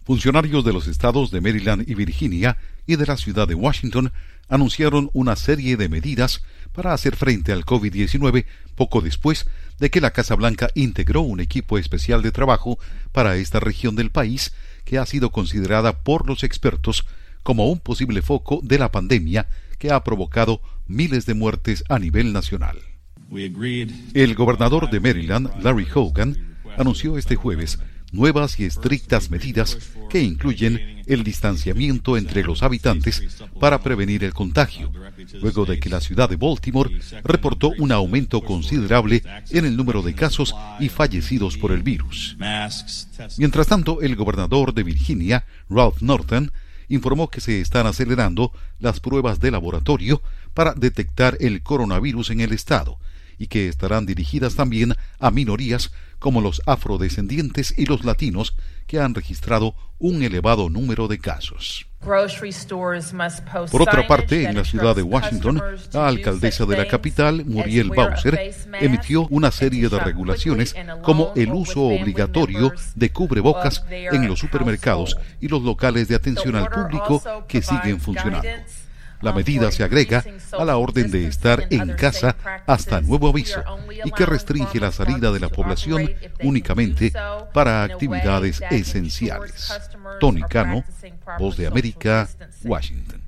Funcionarios de los estados de Maryland y Virginia y de la ciudad de Washington anunciaron una serie de medidas para hacer frente al COVID-19 poco después de que la Casa Blanca integró un equipo especial de trabajo para esta región del país que ha sido considerada por los expertos como un posible foco de la pandemia que ha provocado miles de muertes a nivel nacional. El gobernador de Maryland, Larry Hogan, anunció este jueves nuevas y estrictas medidas que incluyen el distanciamiento entre los habitantes para prevenir el contagio, luego de que la ciudad de Baltimore reportó un aumento considerable en el número de casos y fallecidos por el virus. Mientras tanto, el gobernador de Virginia, Ralph Northam, informó que se están acelerando las pruebas de laboratorio para detectar el coronavirus en el estado y que estarán dirigidas también a minorías como los afrodescendientes y los latinos, que han registrado un elevado número de casos. Por otra parte, en la ciudad de Washington, la alcaldesa de la capital, Muriel Bowser, emitió una serie de regulaciones como el uso obligatorio de cubrebocas en los supermercados y los locales de atención al público que siguen funcionando. La medida se agrega a la orden de estar en casa hasta nuevo aviso y que restringe la salida de la población únicamente para actividades esenciales. Tony Cano, Voz de América, Washington.